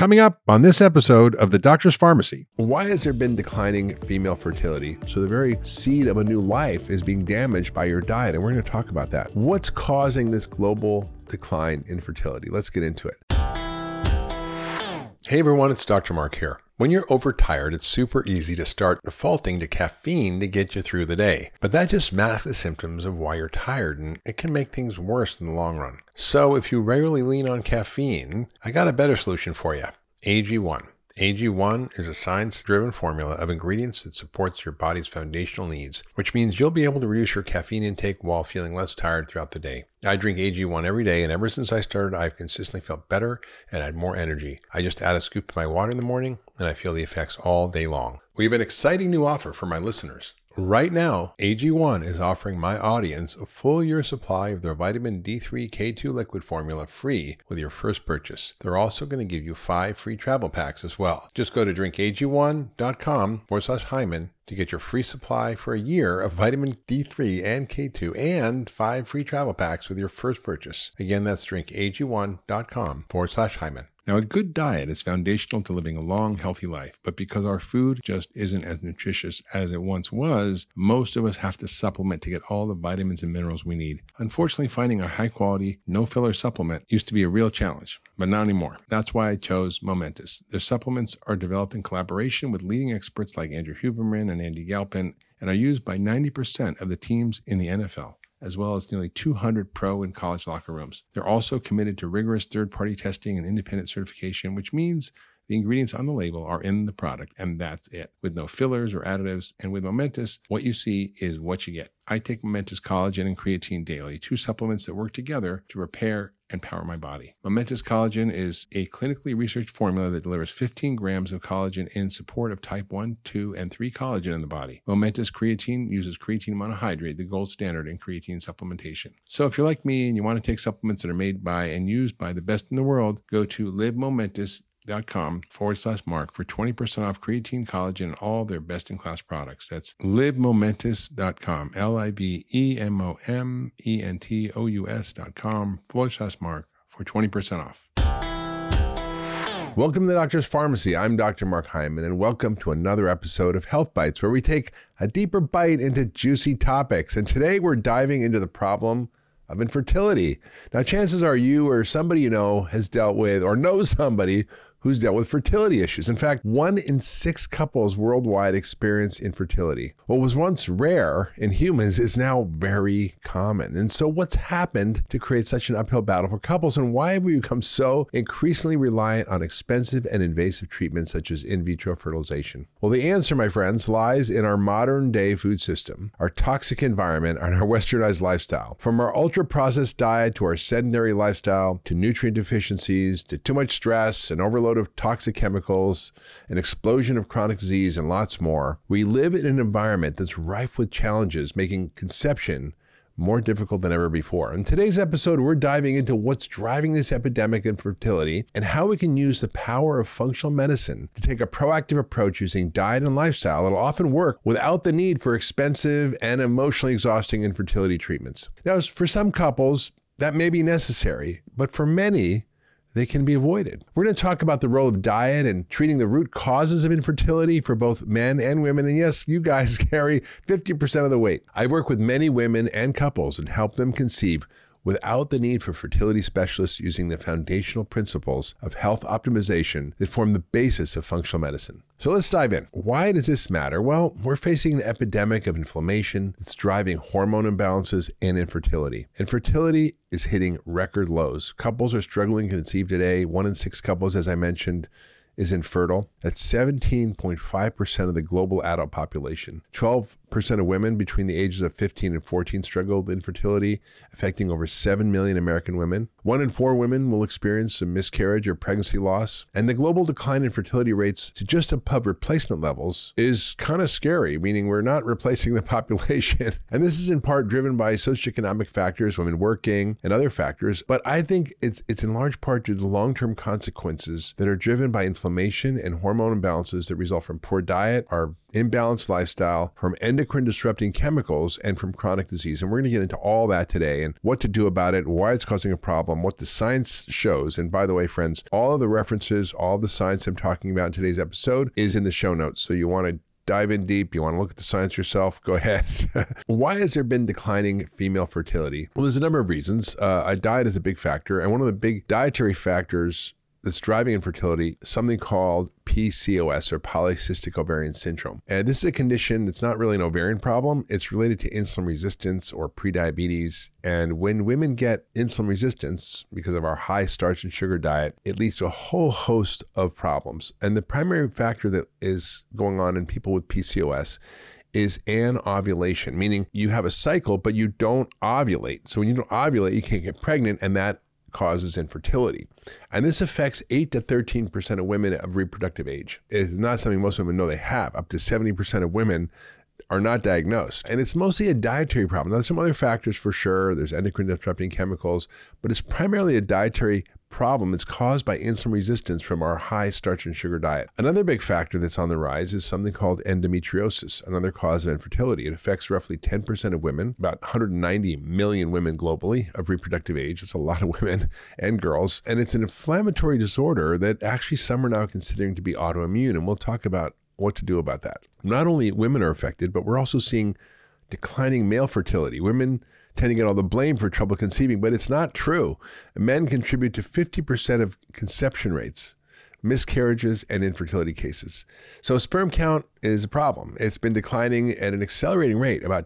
Coming up on this episode of The Doctor's Pharmacy. Why has there been declining female fertility? So the very seed of a new life is being damaged by your diet, and we're going to talk about that. What's causing this global decline in fertility? Let's get into it. Hey everyone, it's Dr. Mark here. When you're overtired, it's super easy to start defaulting to caffeine to get you through the day. But that just masks the symptoms of why you're tired, and it can make things worse in the long run. So if you regularly lean on caffeine, I got a better solution for you. AG1. AG1 is a science-driven formula of ingredients that supports your body's foundational needs, which means you'll be able to reduce your caffeine intake while feeling less tired throughout the day. I drink AG1 every day, and ever since I started, I've consistently felt better and had more energy. I just add a scoop to my water in the morning, and I feel the effects all day long. We have an exciting new offer for my listeners. Right now, AG1 is offering my audience a full year supply of their vitamin D3 K2 liquid formula free with your first purchase. They're also going to give you 5 free travel packs as well. Just go to drinkag1.com/Hyman to get your free supply for a year of vitamin D3 and K2 and 5 free travel packs with your first purchase. Again, that's drinkag1.com/Hyman. Now, a good diet is foundational to living a long, healthy life, but because our food just isn't as nutritious as it once was, most of us have to supplement to get all the vitamins and minerals we need. Unfortunately, finding a high-quality, no-filler supplement used to be a real challenge, but not anymore. That's why I chose Momentous. Their supplements are developed in collaboration with leading experts like Andrew Huberman and Andy Galpin, and are used by 90% of the teams in the NFL, as well as nearly 200 pro and college locker rooms. They're also committed to rigorous third-party testing and independent certification, which means the ingredients on the label are in the product, and that's it, with no fillers or additives. And with Momentous, what you see is what you get. I take Momentous Collagen and Creatine daily, 2 supplements that work together to repair and power my body. Momentous Collagen is a clinically researched formula that delivers 15 grams of collagen in support of type 1, 2, and 3 collagen in the body. Momentous Creatine uses creatine monohydrate, the gold standard in creatine supplementation. So if you're like me and you want to take supplements that are made by and used by the best in the world, go to livemomentous.com/Mark for 20% off creatine, collagen, and all their best-in-class products. That's livemomentous.com, livemomentous.com/Mark for 20% off. Welcome to the Doctor's Pharmacy. I'm Dr. Mark Hyman, and welcome to another episode of Health Bites, where we take a deeper bite into juicy topics. And today we're diving into the problem of infertility. Now, chances are you or somebody you know has dealt with or knows somebody who's dealt with fertility issues. In fact, 1 in 6 couples worldwide experience infertility. What was once rare in humans is now very common. And so what's happened to create such an uphill battle for couples, and why have we become so increasingly reliant on expensive and invasive treatments such as in vitro fertilization? Well, the answer, my friends, lies in our modern day food system, our toxic environment, and our westernized lifestyle. From our ultra-processed diet to our sedentary lifestyle, to nutrient deficiencies, to too much stress and overload of toxic chemicals, an explosion of chronic disease, and lots more, we live in an environment that's rife with challenges, making conception more difficult than ever before. In today's episode, we're diving into what's driving this epidemic in fertility and how we can use the power of functional medicine to take a proactive approach using diet and lifestyle that'll often work without the need for expensive and emotionally exhausting infertility treatments. Now, for some couples, that may be necessary, but for many, they can be avoided. We're going to talk about the role of diet and treating the root causes of infertility for both men and women. And yes, you guys carry 50% of the weight. I work with many women and couples and help them conceive without the need for fertility specialists, using the foundational principles of health optimization that form the basis of functional medicine. So let's dive in. Why does this matter? Well, we're facing an epidemic of inflammation that's driving hormone imbalances and infertility. Infertility is hitting record lows. Couples are struggling to conceive today. 1 in 6 couples, as I mentioned, is infertile. That's 17.5% of the global adult population. 12% of women between the ages of 15 and 14 struggle with infertility, affecting over 7 million American women. 1 in 4 women will experience a miscarriage or pregnancy loss. And the global decline in fertility rates to just above replacement levels is kind of scary, meaning we're not replacing the population. And this is in part driven by socioeconomic factors, women working, and other factors. But I think it's in large part due to the long-term consequences that are driven by inflammation inflammation and hormone imbalances that result from poor diet, our imbalanced lifestyle, from endocrine disrupting chemicals, and from chronic disease. And we're going to get into all that today and what to do about it, why it's causing a problem, what the science shows. And by the way, friends, all of the references, all the science I'm talking about in today's episode is in the show notes. So you want to dive in deep, you want to look at the science yourself, go ahead. Why has there been declining female fertility? Well, there's a number of reasons. Diet is a big factor. And one of the big dietary factors that's driving infertility, something called PCOS, or polycystic ovarian syndrome. And this is a condition that's not really an ovarian problem. It's related to insulin resistance or prediabetes. And when women get insulin resistance because of our high starch and sugar diet, it leads to a whole host of problems. And the primary factor that is going on in people with PCOS is anovulation, meaning you have a cycle, but you don't ovulate. So when you don't ovulate, you can't get pregnant, and that causes infertility. And this affects 8 to 13% of women of reproductive age. It is not something most women know they have. Up to 70% of women are not diagnosed. And it's mostly a dietary problem. Now, there's some other factors for sure. There's endocrine disrupting chemicals, but it's primarily a dietary problem that's caused by insulin resistance from our high starch and sugar diet. Another big factor that's on the rise is something called endometriosis, another cause of infertility. It affects roughly 10% of women, about 190 million women globally of reproductive age. It's a lot of women and girls. And it's an inflammatory disorder that actually some are now considering to be autoimmune. And we'll talk about what to do about that. Not only women are affected, but we're also seeing declining male fertility. Women tend to get all the blame for trouble conceiving, but it's not true. Men contribute to 50% of conception rates, miscarriages, and infertility cases. So sperm count is a problem. It's been declining at an accelerating rate, about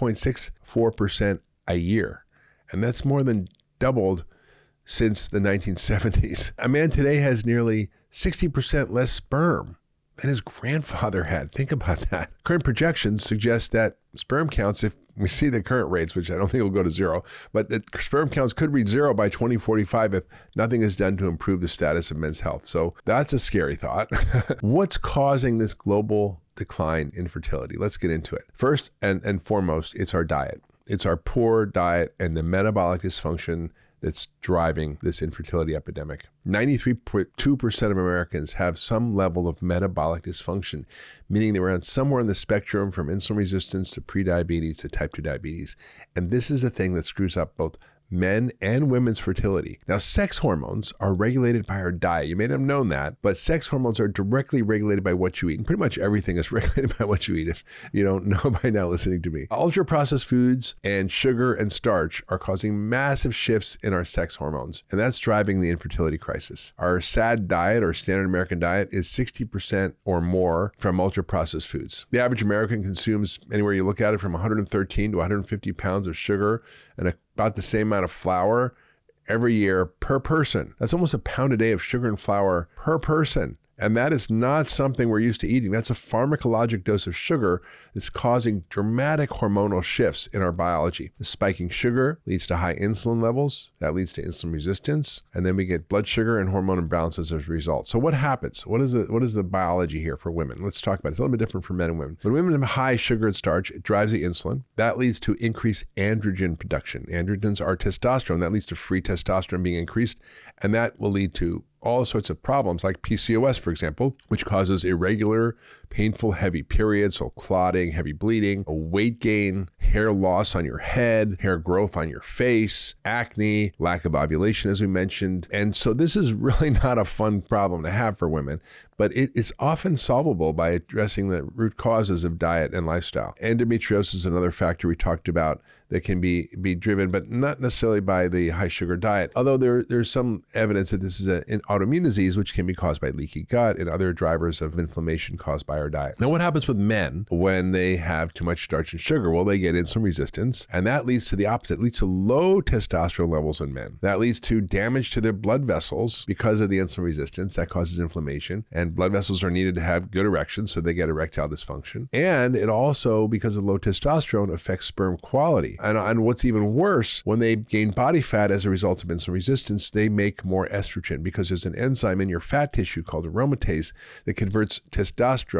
2.64% a year. And that's more than doubled since the 1970s. A man today has nearly 60% less sperm than his grandfather had. Think about that. Current projections suggest that sperm counts, if we see the current rates, which I don't think will go to zero, but the sperm counts could reach zero by 2045 if nothing is done to improve the status of men's health. So that's a scary thought. What's causing this global decline in fertility? Let's get into it. First and foremost, it's our diet. It's our poor diet and the metabolic dysfunction that's driving this infertility epidemic. 93.2% of Americans have some level of metabolic dysfunction, meaning they're on somewhere in the spectrum from insulin resistance to prediabetes to type 2 diabetes. And this is the thing that screws up both men and women's fertility. Now, sex hormones are regulated by our diet. You may not have known that, but sex hormones are directly regulated by what you eat. And pretty much everything is regulated by what you eat, if you don't know by now listening to me. Ultra-processed foods and sugar and starch are causing massive shifts in our sex hormones, and that's driving the infertility crisis. Our SAD diet, or standard American diet, is 60% or more from ultra-processed foods. The average American consumes, anywhere you look at it, from 113 to 150 pounds of sugar and about the same amount of flour every year per person. That's almost a pound a day of sugar and flour per person. And that is not something we're used to eating. That's a pharmacologic dose of sugar that's causing dramatic hormonal shifts in our biology. The spiking sugar leads to high insulin levels. That leads to insulin resistance. And then we get blood sugar and hormone imbalances as a result. So what happens? What is the biology here for women? Let's talk about it. It's a little bit different for men and women. When women have high sugar and starch, it drives the insulin. That leads to increased androgen production. Androgens are testosterone. That leads to free testosterone being increased. And that will lead to all sorts of problems like PCOS, for example, which causes irregular, painful, heavy periods, so clotting, heavy bleeding, weight gain, hair loss on your head, hair growth on your face, acne, lack of ovulation, as we mentioned. And so this is really not a fun problem to have for women, but it's often solvable by addressing the root causes of diet and lifestyle. Endometriosis is another factor we talked about that can be driven, but not necessarily by the high sugar diet. Although there's some evidence that this is an autoimmune disease, which can be caused by leaky gut and other drivers of inflammation caused by our diet. Now, what happens with men when they have too much starch and sugar? Well, they get insulin resistance, and that leads to the opposite. It leads to low testosterone levels in men. That leads to damage to their blood vessels because of the insulin resistance. That causes inflammation, and blood vessels are needed to have good erections, so they get erectile dysfunction. And it also, because of low testosterone, affects sperm quality. And what's even worse, when they gain body fat as a result of insulin resistance, they make more estrogen because there's an enzyme in your fat tissue called aromatase that converts testosterone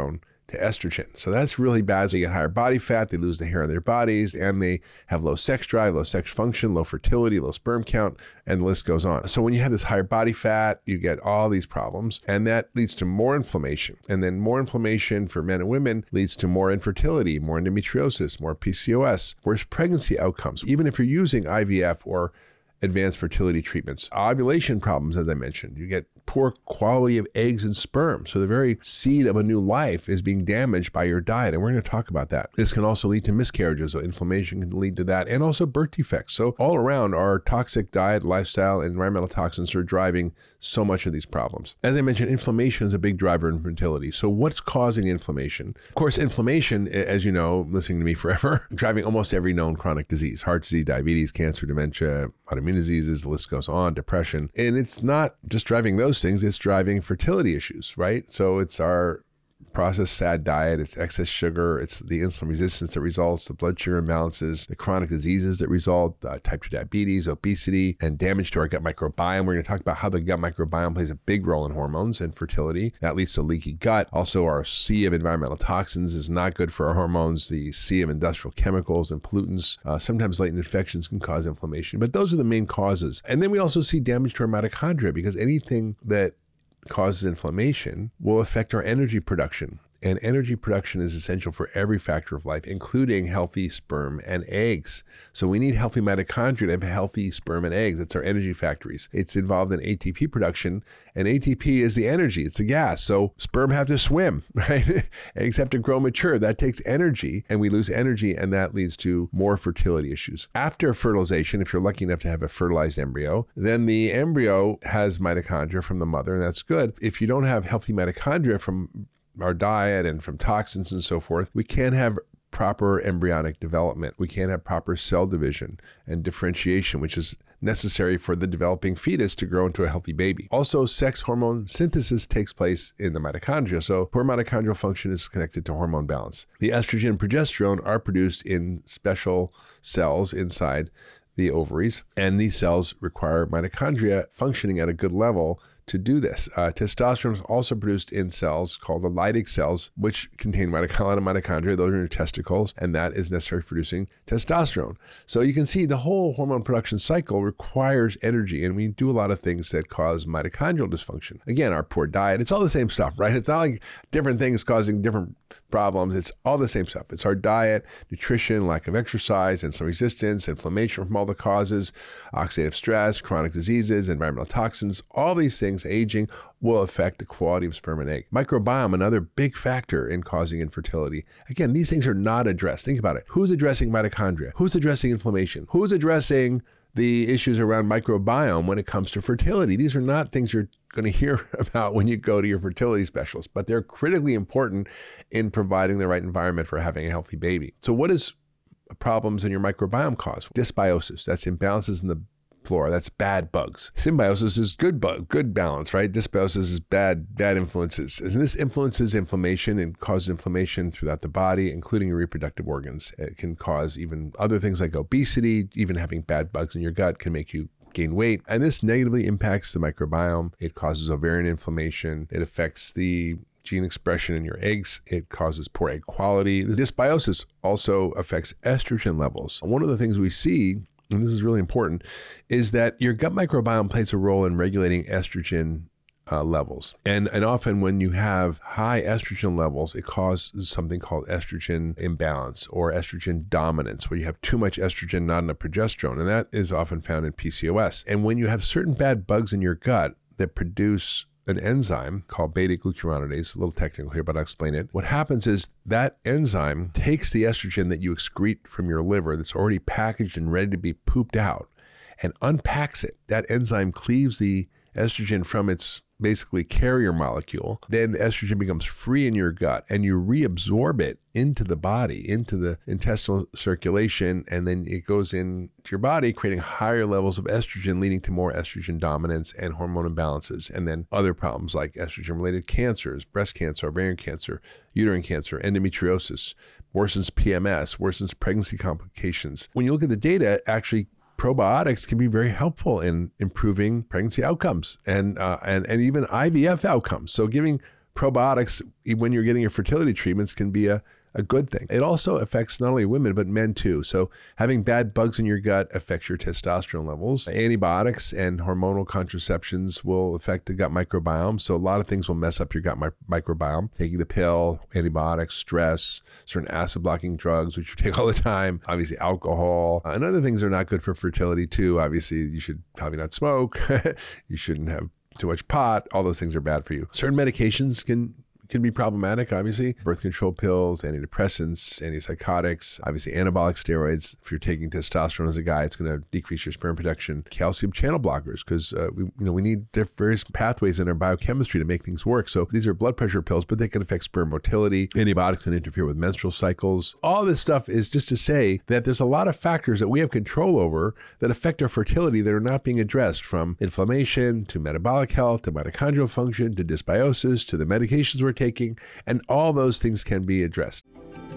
to estrogen. So that's really bad. So they get higher body fat, they lose the hair on their bodies, and they have low sex drive, low sex function, low fertility, low sperm count, and the list goes on. So when you have this higher body fat, you get all these problems, and that leads to more inflammation. And then more inflammation for men and women leads to more infertility, more endometriosis, more PCOS, worse pregnancy outcomes, even if you're using IVF or advanced fertility treatments. Ovulation problems, as I mentioned. You get poor quality of eggs and sperm. So the very seed of a new life is being damaged by your diet. And we're going to talk about that. This can also lead to miscarriages. So inflammation can lead to that, and also birth defects. So all around, our toxic diet, lifestyle, and environmental toxins are driving so much of these problems. As I mentioned, inflammation is a big driver in fertility. So what's causing inflammation? Of course, inflammation, as you know, listening to me forever, driving almost every known chronic disease: heart disease, diabetes, cancer, dementia, autoimmune diseases, the list goes on, depression. And it's not just driving those things, it's driving fertility issues, right? So it's our processed sad diet, it's excess sugar, it's the insulin resistance that results, the blood sugar imbalances, the chronic diseases that result, type 2 diabetes, obesity, and damage to our gut microbiome. We're going to talk about how the gut microbiome plays a big role in hormones and fertility. That leads to leaky gut. Also, our sea of environmental toxins is not good for our hormones. The sea of industrial chemicals and pollutants, sometimes latent infections can cause inflammation, but those are the main causes. And then we also see damage to our mitochondria, because anything that causes inflammation will affect our energy production. And energy production is essential for every factor of life, including healthy sperm and eggs. So we need healthy mitochondria to have healthy sperm and eggs. It's our energy factories. It's involved in ATP production, and ATP is the energy. It's the gas. So sperm have to swim, right? Eggs have to grow mature. That takes energy, and we lose energy, and that leads to more fertility issues. After fertilization, if you're lucky enough to have a fertilized embryo, then the embryo has mitochondria from the mother, and that's good. If you don't have healthy mitochondria from our diet and from toxins and so forth, we can't have proper embryonic development. We can't have proper cell division and differentiation, which is necessary for the developing fetus to grow into a healthy baby. Also, sex hormone synthesis takes place in the mitochondria. So poor mitochondrial function is connected to hormone balance. The estrogen and progesterone are produced in special cells inside the ovaries, and these cells require mitochondria functioning at a good level to do this. Testosterone is also produced in cells called the Leydig cells, which contain a lot of mitochondria. Those are in your testicles, and that is necessary for producing testosterone. So you can see the whole hormone production cycle requires energy, and we do a lot of things that cause mitochondrial dysfunction. Again, our poor diet, it's all the same stuff, right? It's not like different things causing different problems. It's all the same stuff. It's our diet, nutrition, lack of exercise, insulin resistance, inflammation from all the causes, oxidative stress, chronic diseases, environmental toxins. All these things, aging, will affect the quality of sperm and egg. Microbiome, another big factor in causing infertility. Again, these things are not addressed. Think about it. Who's addressing mitochondria? Who's addressing inflammation? Who's addressing the issues around microbiome when it comes to fertility? These are not things you're going to hear about when you go to your fertility specialist, but they're critically important in providing the right environment for having a healthy baby. So what is problems in your microbiome cause? Dysbiosis, that's imbalances in the flora. That's bad bugs. Symbiosis is good balance, right? Dysbiosis is bad influences. And this influences inflammation and causes inflammation throughout the body, including your reproductive organs. It can cause even other things like obesity. Even having bad bugs in your gut can make you gain weight. And this negatively impacts the microbiome. It causes ovarian inflammation. It affects the gene expression in your eggs. It causes poor egg quality. The dysbiosis also affects estrogen levels. One of the things we see, and this is really important, is that your gut microbiome plays a role in regulating estrogen levels. And often when you have high estrogen levels, it causes something called estrogen imbalance or estrogen dominance, where you have too much estrogen, not enough progesterone. And that is often found in PCOS. And when you have certain bad bugs in your gut that produce an enzyme called beta-glucuronidase, a little technical here, but I'll explain it. What happens is that enzyme takes the estrogen that you excrete from your liver that's already packaged and ready to be pooped out and unpacks it. That enzyme cleaves the estrogen from its basically carrier molecule. Then estrogen becomes free in your gut and you reabsorb it into the body, into the intestinal circulation, and then it goes into your body, creating higher levels of estrogen, leading to more estrogen dominance and hormone imbalances, and then other problems like estrogen-related cancers, breast cancer, ovarian cancer, uterine cancer, endometriosis, worsens PMS, worsens pregnancy complications. When you look at the data, actually probiotics can be very helpful in improving pregnancy outcomes and even IVF outcomes. So giving probiotics, when you're getting your fertility treatments, can be a good thing. It also affects not only women, but men too. So having bad bugs in your gut affects your testosterone levels. Antibiotics and hormonal contraceptions will affect the gut microbiome. So a lot of things will mess up your gut microbiome. Taking the pill, antibiotics, stress, certain acid blocking drugs, which you take all the time, obviously alcohol, and other things are not good for fertility too. Obviously, you should probably not smoke. You shouldn't have too much pot. All those things are bad for you. Certain medications can be problematic, obviously. Birth control pills, antidepressants, antipsychotics, obviously anabolic steroids. If you're taking testosterone as a guy, it's going to decrease your sperm production. Calcium channel blockers, because we need various pathways in our biochemistry to make things work. So these are blood pressure pills, but they can affect sperm motility. Antibiotics can interfere with menstrual cycles. All this stuff is just to say that there's a lot of factors that we have control over that affect our fertility that are not being addressed, from inflammation to metabolic health to mitochondrial function to dysbiosis to the medications we're taking, and all those things can be addressed.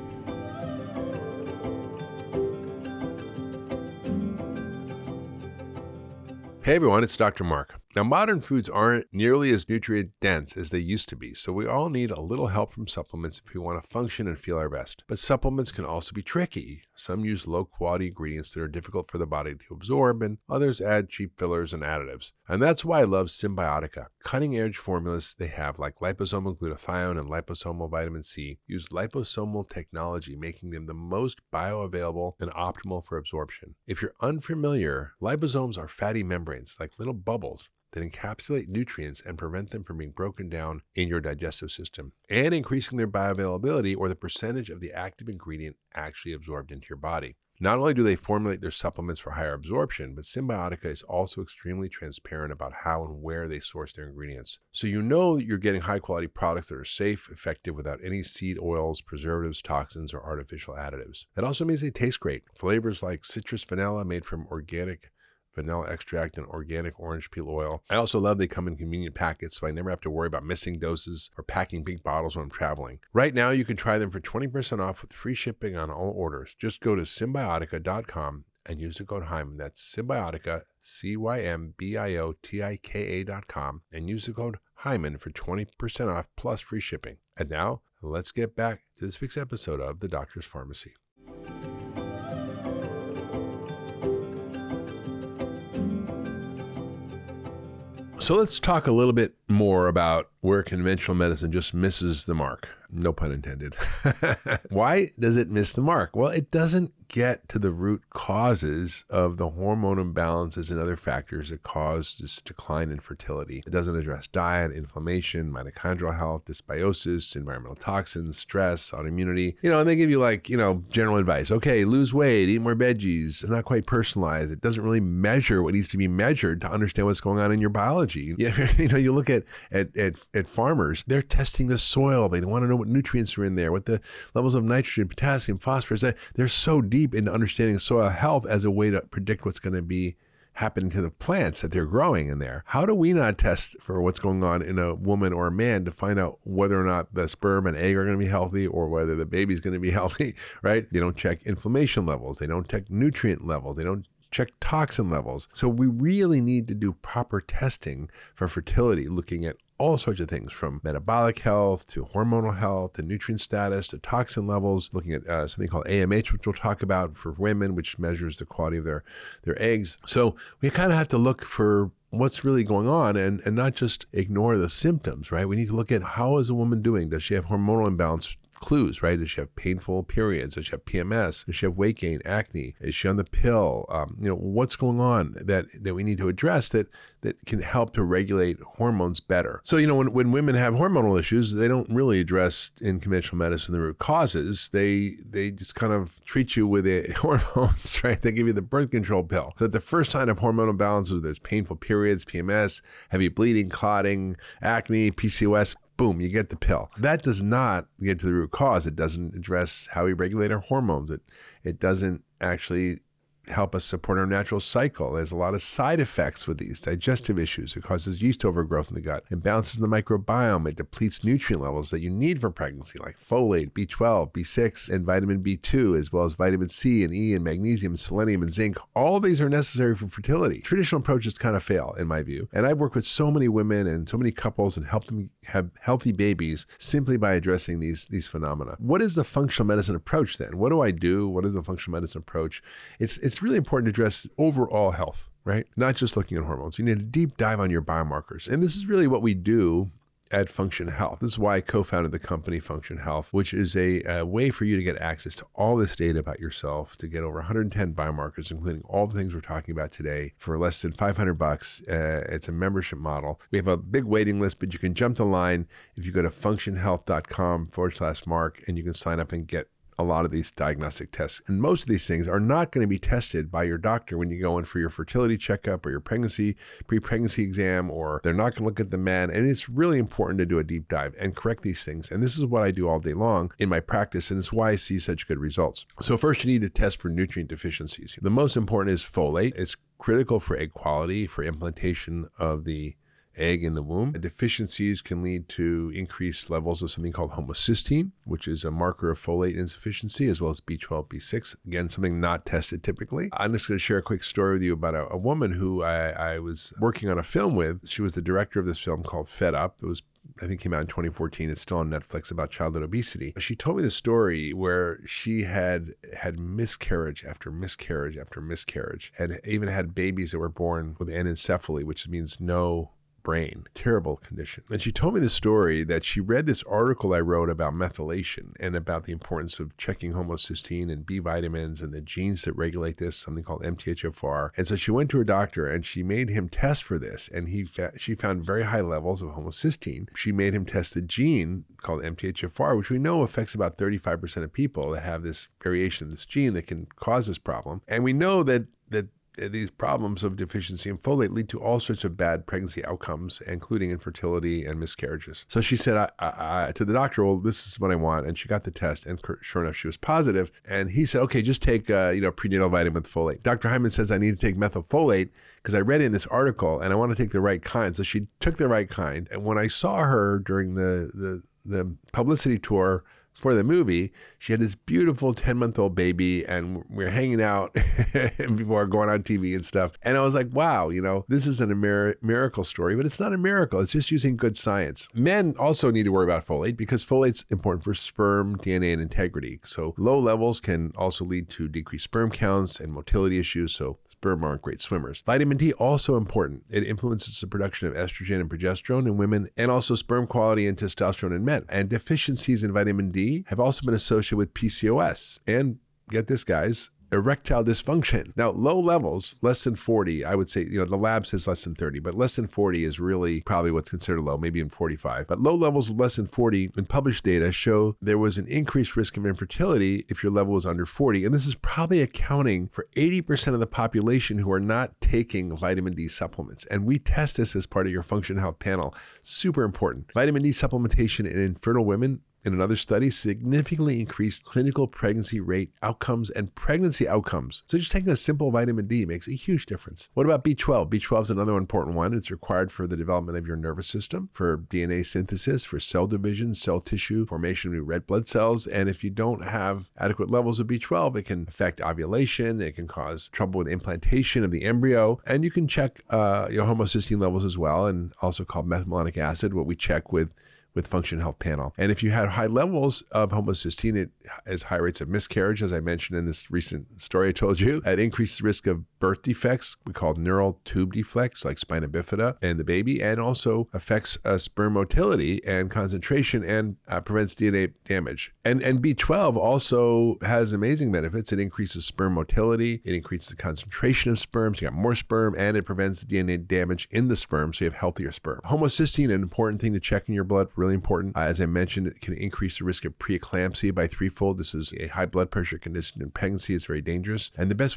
Hey everyone, it's Dr. Mark. Now, modern foods aren't nearly as nutrient dense as they used to be, so we all need a little help from supplements if we want to function and feel our best. But supplements can also be tricky. Some use low-quality ingredients that are difficult for the body to absorb, and others add cheap fillers and additives. And that's why I love Symbiotica. Cutting-edge formulas they have, like liposomal glutathione and liposomal vitamin C, use liposomal technology, making them the most bioavailable and optimal for absorption. If you're unfamiliar, liposomes are fatty membranes, like little bubbles, that encapsulate nutrients and prevent them from being broken down in your digestive system, and increasing their bioavailability, or the percentage of the active ingredient actually absorbed into your body. Not only do they formulate their supplements for higher absorption, but Symbiotica is also extremely transparent about how and where they source their ingredients. So you know that you're getting high-quality products that are safe, effective, without any seed oils, preservatives, toxins, or artificial additives. That also means they taste great. Flavors like citrus vanilla made from organic vanilla extract and organic orange peel oil. I also love they come in convenient packets, so I never have to worry about missing doses or packing big bottles when I'm traveling. Right now, you can try them for 20% off with free shipping on all orders. Just go to Symbiotica.com and use the code Hyman. That's Symbiotica, Symbiotika.com, and use the code Hyman for 20% off plus free shipping. And now, let's get back to this week's episode of The Doctor's Pharmacy. So let's talk a little bit more about where conventional medicine just misses the mark. No pun intended. Why does it miss the mark? Well, it doesn't get to the root causes of the hormone imbalances and other factors that cause this decline in fertility. It doesn't address diet, inflammation, mitochondrial health, dysbiosis, environmental toxins, stress, autoimmunity. And they give you general advice. Okay, lose weight, eat more veggies. It's not quite personalized. It doesn't really measure what needs to be measured to understand what's going on in your biology. You look at farmers, they're testing the soil. They want to know what nutrients are in there, what the levels of nitrogen, potassium, phosphorus. They're so deep into understanding soil health as a way to predict what's going to be happening to the plants that they're growing in there. How do we not test for what's going on in a woman or a man to find out whether or not the sperm and egg are going to be healthy or whether the baby's going to be healthy, right? They don't check inflammation levels. They don't check nutrient levels. They don't check toxin levels. So we really need to do proper testing for fertility, looking at all sorts of things, from metabolic health to hormonal health to nutrient status to toxin levels, looking at something called AMH, which we'll talk about for women, which measures the quality of their eggs. So we kind of have to look for what's really going on and not just ignore the symptoms, right? We need to look at, how is a woman doing? Does she have hormonal imbalance clues, right? Does she have painful periods? Does she have PMS? Does she have weight gain, acne? Is she on the pill? What's going on that we need to address that can help to regulate hormones better? So, when women have hormonal issues, they don't really address in conventional medicine the root causes. They just kind of treat you with the hormones, right? They give you the birth control pill. So at the first sign of hormonal imbalances, there's painful periods, PMS, heavy bleeding, clotting, acne, PCOS, boom, you get the pill. That does not get to the root cause. It doesn't address how we regulate our hormones. It doesn't actually help us support our natural cycle. There's a lot of side effects with these digestive issues. It causes yeast overgrowth in the gut. It balances the microbiome. It depletes nutrient levels that you need for pregnancy, like folate, B12, B6, and vitamin B2, as well as vitamin C and E and magnesium, selenium, and zinc. All these are necessary for fertility. Traditional approaches kind of fail, in my view. And I've worked with so many women and so many couples and helped them have healthy babies simply by addressing these phenomena. What is the functional medicine approach then? What do I do? What is the functional medicine approach? It's really important to address overall health, right? Not just looking at hormones. You need a deep dive on your biomarkers. And this is really what we do at Function Health. This is why I co-founded the company Function Health, which is a way for you to get access to all this data about yourself, to get over 110 biomarkers, including all the things we're talking about today, for less than $500. It's a membership model. We have a big waiting list, but you can jump the line if you go to functionhealth.com/Mark, and you can sign up and get a lot of these diagnostic tests. And most of these things are not going to be tested by your doctor when you go in for your fertility checkup or your pre-pregnancy exam, or they're not going to look at the man. And it's really important to do a deep dive and correct these things. And this is what I do all day long in my practice, and it's why I see such good results. So first, you need to test for nutrient deficiencies. The most important is folate. It's critical for egg quality, for implantation of the egg in the womb. Deficiencies can lead to increased levels of something called homocysteine, which is a marker of folate insufficiency, as well as B12, B6. Again, something not tested typically. I'm just going to share a quick story with you about a woman who I was working on a film with. She was the director of this film called Fed Up. It was, I think, came out in 2014. It's still on Netflix, about childhood obesity. She told me the story where she had miscarriage after miscarriage after miscarriage, and even had babies that were born with anencephaly, which means no brain. Terrible condition. And she told me the story that she read this article I wrote about methylation and about the importance of checking homocysteine and B vitamins and the genes that regulate this, something called MTHFR. And so she went to her doctor and she made him test for this, and she found very high levels of homocysteine. She made him test the gene called MTHFR, which we know affects about 35% of people that have this variation in this gene that can cause this problem. And we know that these problems of deficiency in folate lead to all sorts of bad pregnancy outcomes, including infertility and miscarriages. So she said to the doctor, well, this is what I want. And she got the test, and sure enough, she was positive. And he said, okay, just take prenatal vitamin with folate. Dr. Hyman says I need to take methylfolate because I read it in this article and I want to take the right kind. So she took the right kind. And when I saw her during the publicity tour for the movie, she had this beautiful 10-month-old baby, and we were hanging out before going on TV and stuff. And I was like, wow, this isn't a miracle story, but it's not a miracle. It's just using good science. Men also need to worry about folate because folate's important for sperm, DNA, and integrity. So low levels can also lead to decreased sperm counts and motility issues. So sperm aren't great swimmers. Vitamin D, also important. It influences the production of estrogen and progesterone in women, and also sperm quality and testosterone in men. And deficiencies in vitamin D have also been associated with PCOS and, get this, guys, erectile dysfunction. Now, low levels, less than 40, I would say, the lab says less than 30, but less than 40 is really probably what's considered low, maybe in 45. But low levels of less than 40 in published data show there was an increased risk of infertility if your level was under 40. And this is probably accounting for 80% of the population who are not taking vitamin D supplements. And we test this as part of your Function Health panel. Super important. Vitamin D supplementation in infertile women, in another study, significantly increased clinical pregnancy rate outcomes and pregnancy outcomes. So just taking a simple vitamin D makes a huge difference. What about B12? B12 is another important one. It's required for the development of your nervous system, for DNA synthesis, for cell division, cell tissue, formation of new red blood cells. And if you don't have adequate levels of B12, it can affect ovulation. It can cause trouble with implantation of the embryo. And you can check your homocysteine levels as well, and also called methylmalonic acid, what we check with Function Health panel. And if you had high levels of homocysteine, it has high rates of miscarriage, as I mentioned in this recent story I told you. It increases the risk of birth defects, we call neural tube defects, like spina bifida and the baby, and also affects sperm motility and concentration, and prevents DNA damage. And B12 also has amazing benefits. It increases sperm motility, it increases the concentration of sperm, so you got more sperm, and it prevents DNA damage in the sperm, so you have healthier sperm. Homocysteine, an important thing to check in your blood, really important. As I mentioned, it can increase the risk of preeclampsia by threefold. This is a high blood pressure condition in pregnancy. It's very dangerous. And the best way to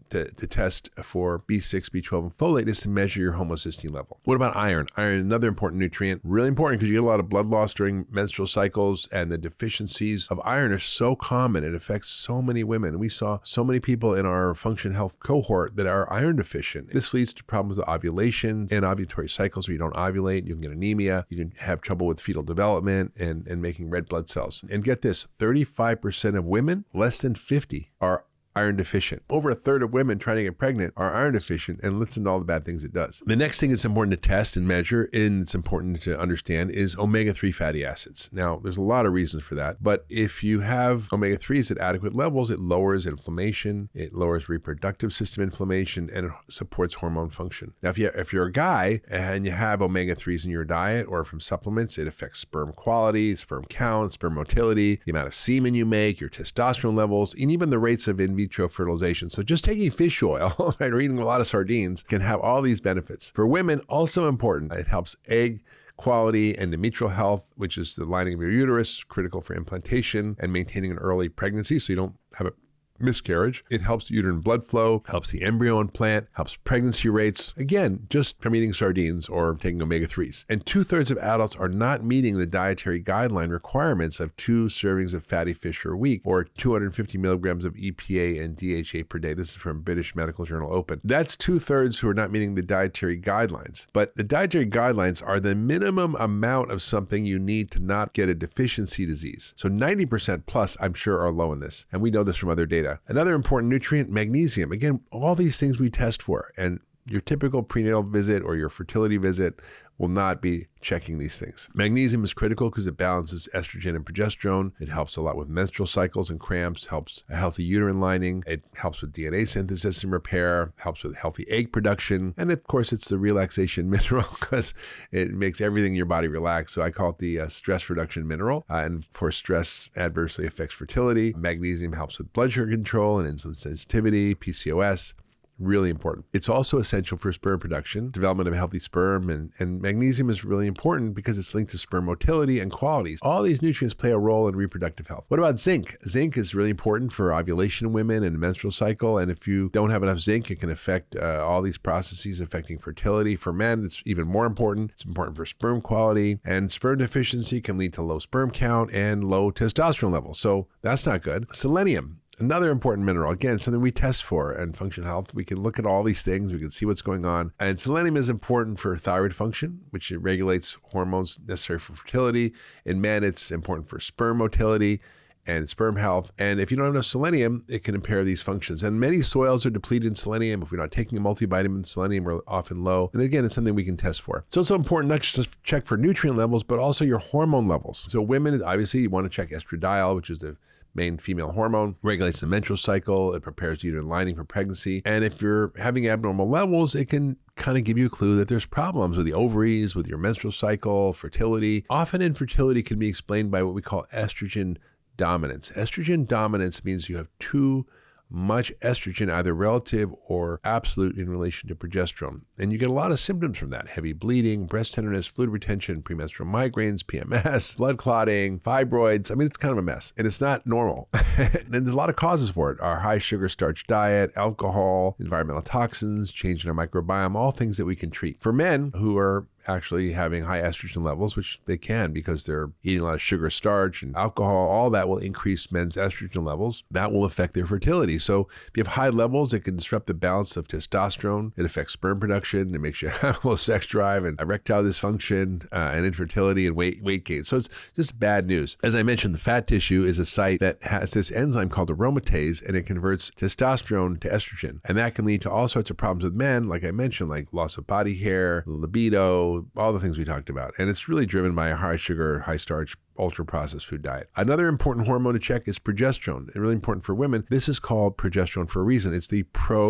to test for B6, B12, and folate is to measure your homocysteine level. What about iron? Iron, another important nutrient, really important because you get a lot of blood loss during menstrual cycles, and the deficiencies of iron are so common. It affects so many women. We saw so many people in our Function Health cohort that are iron deficient. This leads to problems with ovulation and ovulatory cycles where you don't ovulate. You can get anemia. You can have trouble with fetal development and making red blood cells. And get this, 35% of women, less than 50, are iron deficient. Over a third of women trying to get pregnant are iron deficient, and listen to all the bad things it does. The next thing it's important to test and measure, and it's important to understand, is omega-3 fatty acids. Now, there's a lot of reasons for that, but if you have omega-3s at adequate levels, it lowers inflammation, it lowers reproductive system inflammation, and it supports hormone function. Now, if you're a guy and you have omega-3s in your diet or from supplements, it affects sperm quality, sperm count, sperm motility, the amount of semen you make, your testosterone levels, and even the rates of in vitro fertilization. So just taking fish oil, right, or eating a lot of sardines can have all these benefits. For women, also important, it helps egg quality, endometrial health, which is the lining of your uterus, critical for implantation and maintaining an early pregnancy so you don't have a miscarriage. It helps uterine blood flow, helps the embryo implant, helps pregnancy rates, again, just from eating sardines or taking omega-3s. And 2/3 of adults are not meeting the dietary guideline requirements of 2 servings of fatty fish per week or 250 milligrams of EPA and DHA per day. This is from British Medical Journal Open. That's 2/3 who are not meeting the dietary guidelines. But the dietary guidelines are the minimum amount of something you need to not get a deficiency disease. So 90% plus, I'm sure, are low in this. And we know this from other data. Another important nutrient, magnesium. Again, all these things we test for, and your typical prenatal visit or your fertility visit will not be checking these things. Magnesium is critical because it balances estrogen and progesterone. It helps a lot with menstrual cycles and cramps, helps a healthy uterine lining. It helps with DNA synthesis and repair, helps with healthy egg production. And of course, it's the relaxation mineral because it makes everything in your body relax. So I call it the stress reduction mineral. And of course, stress adversely affects fertility. Magnesium helps with blood sugar control and insulin sensitivity, PCOS. Really important. It's also essential for sperm production, development of healthy sperm, and magnesium is really important because it's linked to sperm motility and qualities. All these nutrients play a role in reproductive health. What about zinc? Zinc is really important for ovulation in women and menstrual cycle, and if you don't have enough zinc, it can affect all these processes affecting fertility. For men, it's even more important. It's important for sperm quality, and sperm deficiency can lead to low sperm count and low testosterone levels, so that's not good. Selenium. Another important mineral, again, something we test for in Function Health. We can look at all these things. We can see what's going on. And selenium is important for thyroid function, which it regulates hormones necessary for fertility. In men, it's important for sperm motility and sperm health. And if you don't have enough selenium, it can impair these functions. And many soils are depleted in selenium. If we're not taking a multivitamin, selenium, we're often low. And again, it's something we can test for. So it's also important not just to check for nutrient levels, but also your hormone levels. So women, obviously, you want to check estradiol, which is the main female hormone, regulates the menstrual cycle, it prepares the uterine lining for pregnancy. And if you're having abnormal levels, it can kind of give you a clue that there's problems with the ovaries, with your menstrual cycle, fertility. Often infertility can be explained by what we call estrogen dominance. Estrogen dominance means you have too much estrogen, either relative or absolute, in relation to progesterone. And you get a lot of symptoms from that: heavy bleeding, breast tenderness, fluid retention, premenstrual migraines, PMS, blood clotting, fibroids. I mean, it's kind of a mess, and it's not normal. And there's a lot of causes for it: our high sugar starch diet, alcohol, environmental toxins, change in our microbiome, all things that we can treat. For men who are actually having high estrogen levels, which they can because they're eating a lot of sugar, starch, and alcohol, all that will increase men's estrogen levels. That will affect their fertility. So if you have high levels, it can disrupt the balance of testosterone. It affects sperm production. It makes you have low sex drive and erectile dysfunction and infertility and weight gain. So it's just bad news. As I mentioned, the fat tissue is a site that has this enzyme called aromatase, and it converts testosterone to estrogen. And that can lead to all sorts of problems with men, like I mentioned, like loss of body hair, libido, all the things we talked about. And it's really driven by a high sugar, high starch, ultra-processed food diet. Another important hormone to check is progesterone, and really important for women. This is called progesterone for a reason. It's the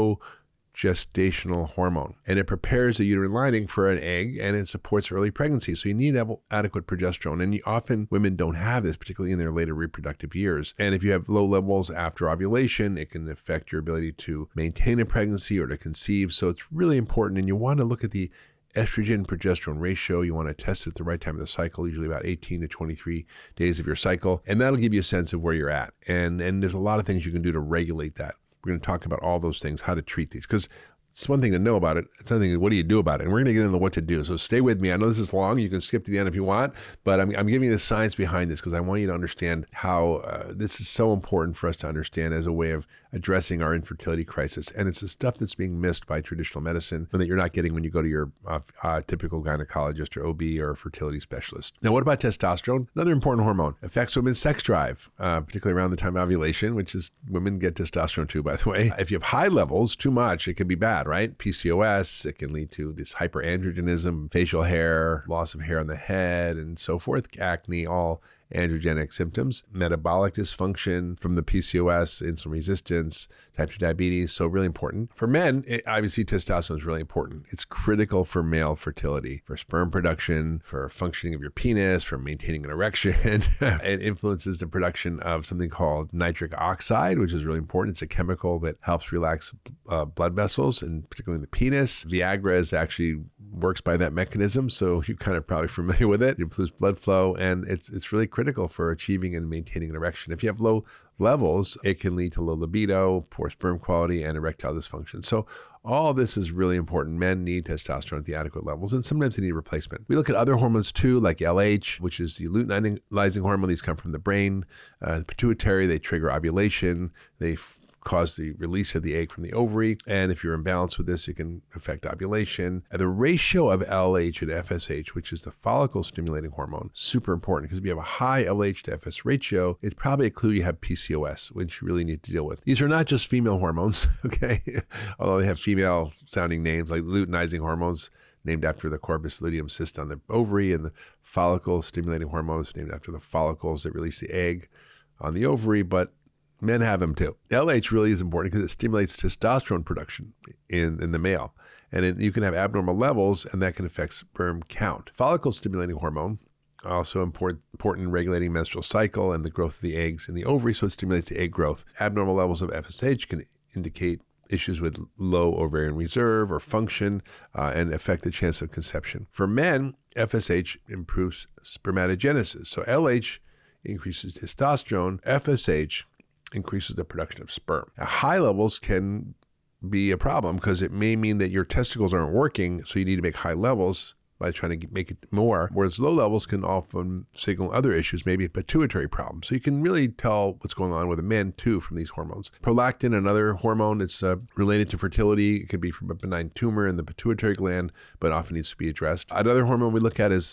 progestational hormone, and it prepares the uterine lining for an egg, and it supports early pregnancy. So you need adequate progesterone, and often women don't have this, particularly in their later reproductive years. And if you have low levels after ovulation, it can affect your ability to maintain a pregnancy or to conceive. So it's really important, and you want to look at the estrogen progesterone ratio. You want to test it at the right time of the cycle, usually about 18 to 23 days of your cycle. And that'll give you a sense of where you're at. And there's a lot of things you can do to regulate that. We're going to talk about all those things, how to treat these, because it's one thing to know about it. It's another thing, what do you do about it? And we're going to get into what to do. So stay with me. I know this is long. You can skip to the end if you want, but I'm giving you the science behind this because I want you to understand how this is so important for us to understand as a way of addressing our infertility crisis. And it's the stuff that's being missed by traditional medicine and that you're not getting when you go to your typical gynecologist or OB or fertility specialist. Now, what about testosterone? Another important hormone. Affects women's sex drive, particularly around the time of ovulation, which is women get testosterone too, by the way. If you have high levels, too much, it can be bad, right? PCOS, it can lead to this hyperandrogenism, facial hair, loss of hair on the head, and so forth, acne, all androgenic symptoms, metabolic dysfunction from the PCOS, insulin resistance, type 2 diabetes. So really important. For men, obviously testosterone is really important. It's critical for male fertility, for sperm production, for functioning of your penis, for maintaining an erection. It influences the production of something called nitric oxide, which is really important. It's a chemical that helps relax blood vessels, and particularly in the penis. Viagra is actually works by that mechanism, so you're kind of probably familiar with it. It improves blood flow, and it's really critical for achieving and maintaining an erection. If you have low levels, it can lead to low libido, poor sperm quality, and erectile dysfunction. So all this is really important. Men need testosterone at the adequate levels, and sometimes they need replacement. We look at other hormones too, like LH, which is the luteinizing hormone. These come from the brain. The pituitary, they trigger ovulation. They cause the release of the egg from the ovary. And if you're imbalanced with this, it can affect ovulation. And the ratio of LH and FSH, which is the follicle stimulating hormone, super important, because if you have a high LH to FS ratio, it's probably a clue you have PCOS, which you really need to deal with. These are not just female hormones, okay? Although they have female sounding names like luteinizing hormones, named after the corpus luteum cyst on the ovary, and the follicle stimulating hormones named after the follicles that release the egg on the ovary, but men have them too. LH really is important because it stimulates testosterone production in the male. And you can have abnormal levels, and that can affect sperm count. Follicle stimulating hormone, also important in regulating menstrual cycle and the growth of the eggs in the ovary, so it stimulates the egg growth. Abnormal levels of FSH can indicate issues with low ovarian reserve or function and affect the chance of conception. For men, FSH improves spermatogenesis. So LH increases testosterone, FSH increases the production of sperm. Now, high levels can be a problem because it may mean that your testicles aren't working, so you need to make high levels by trying to make it more, whereas low levels can often signal other issues, maybe a pituitary problem. So you can really tell what's going on with the men too from these hormones. Prolactin, another hormone, it's related to fertility. It could be from a benign tumor in the pituitary gland, but often needs to be addressed. Another hormone we look at is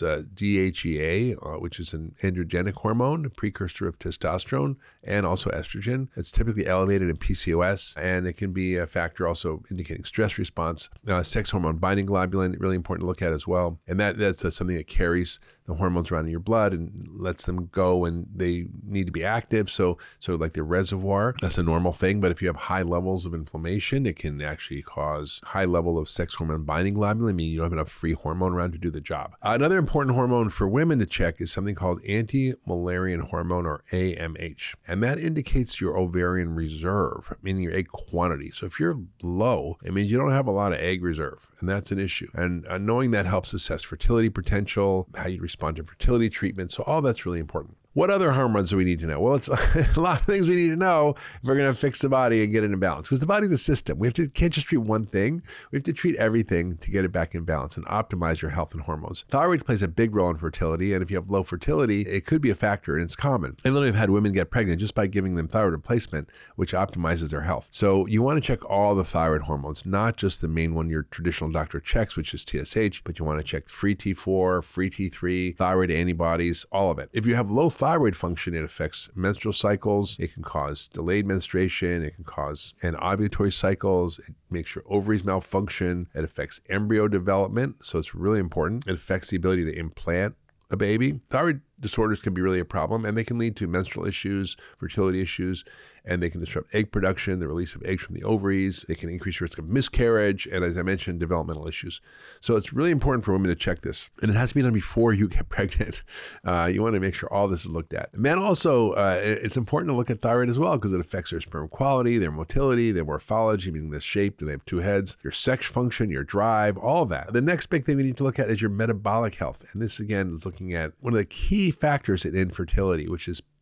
DHEA, which is an androgenic hormone, a precursor of testosterone and also estrogen. It's typically elevated in PCOS, and it can be a factor also indicating stress response. Sex hormone binding globulin, really important to look at as well. And that's something that carries the hormones around in your blood and lets them go, and they need to be active. So like the reservoir, that's a normal thing. But if you have high levels of inflammation, it can actually cause high level of sex hormone binding globulin, meaning you don't have enough free hormone around to do the job. Another important hormone for women to check is something called anti-Müllerian hormone, or AMH. And that indicates your ovarian reserve, meaning your egg quantity. So if you're low, it means you don't have a lot of egg reserve, and that's an issue. And knowing that helps assess fertility potential, how you respond to fertility treatment. So all that's really important. What other hormones do we need to know? Well, it's a lot of things we need to know if we're going to fix the body and get it in balance, because the body's a system. Can't just treat one thing. We have to treat everything to get it back in balance and optimize your health and hormones. Thyroid plays a big role in fertility, and if you have low fertility, it could be a factor, and it's common. I literally have had women get pregnant just by giving them thyroid replacement, which optimizes their health. So you want to check all the thyroid hormones, not just the main one your traditional doctor checks, which is TSH, but you want to check free T4, free T3, thyroid antibodies, all of it. If you have low thyroid function, it affects menstrual cycles. It can cause delayed menstruation. It can cause anovulatory cycles. It makes your ovaries malfunction. It affects embryo development. So it's really important. It affects the ability to implant a baby. Thyroid disorders can be really a problem, and they can lead to menstrual issues, fertility issues, and they can disrupt egg production, the release of eggs from the ovaries. They can increase your risk of miscarriage, and as I mentioned, developmental issues. So it's really important for women to check this, and it has to be done before you get pregnant. You want to make sure all this is looked at. Men also, it's important to look at thyroid as well, because it affects their sperm quality, their motility, their morphology, meaning the shape, do they have two heads, your sex function, your drive, all of that. The next big thing we need to look at is your metabolic health, and this again is looking at one of the key factors in infertility, which is